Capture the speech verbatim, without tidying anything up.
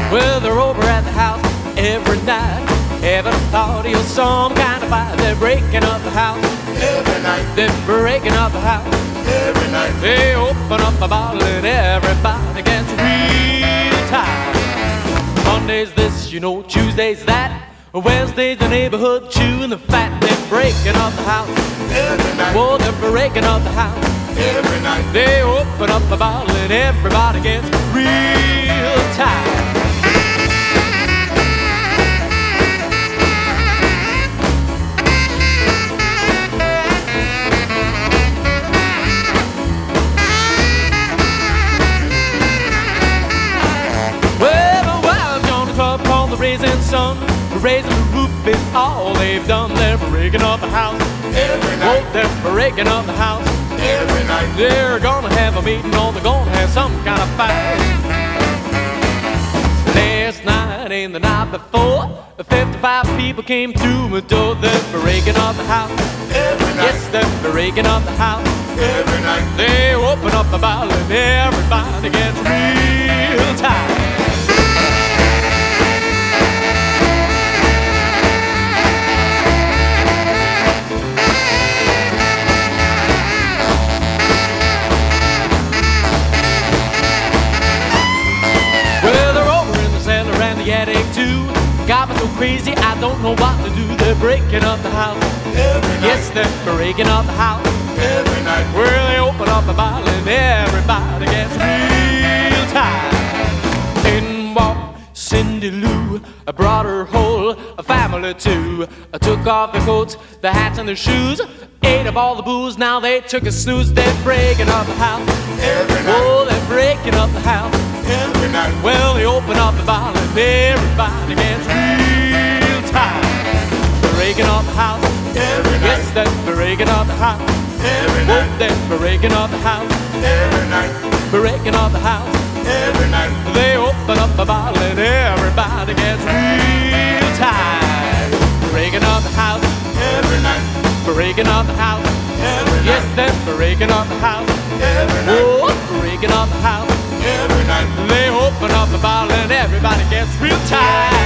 Well, they're over at the house every night. Ever thought of some kind of fight? They're breaking up the house every night. They're breaking up the house Every night. They open up a bottle and everybody gets real tired. Monday's this, you know, Tuesday's that. Wednesday's the neighborhood chewing the fat. They're breaking up the house Every night. Whoa, they're breaking up the house Every night. They open up a bottle and everybody gets real tired. Raising sun, raising the roof is all they've done. They're breaking up the house Every night. Oh, they're breaking up the house Every night. They're gonna have a meeting or they're gonna have some kind of fight. Last night and the night before, fifty-five people came through my door. They're breaking up the house Every night. Yes, they're breaking up the house Every night. They open up the bottle and everybody gets real tired. Got me so crazy, I don't know what to do. They're breaking up the house Every night. Yes, they're breaking up the house Every night. Well, they open up a bottle and everybody gets real tired. In walked Cindy Lou, I brought her whole a family too. I took off their coats, their hats and their shoes, ate up all the booze, now they took a snooze. They're breaking up the house Every night. Oh, they're breaking up the house Every night. Well, they open up the bottle and everybody gets real tired. Breaking up the house Every night. Yes, they're breaking up the house Every Oh, night. they're breaking up the house Every night. Breaking up the house Every night. They open up the bottle and everybody gets real tired. Breaking up the house Every night. Breaking up the house Every Yes, night. they're breaking up the house Every night. Oh, breaking up the house Every night. They open up the bottle and everybody gets real tired.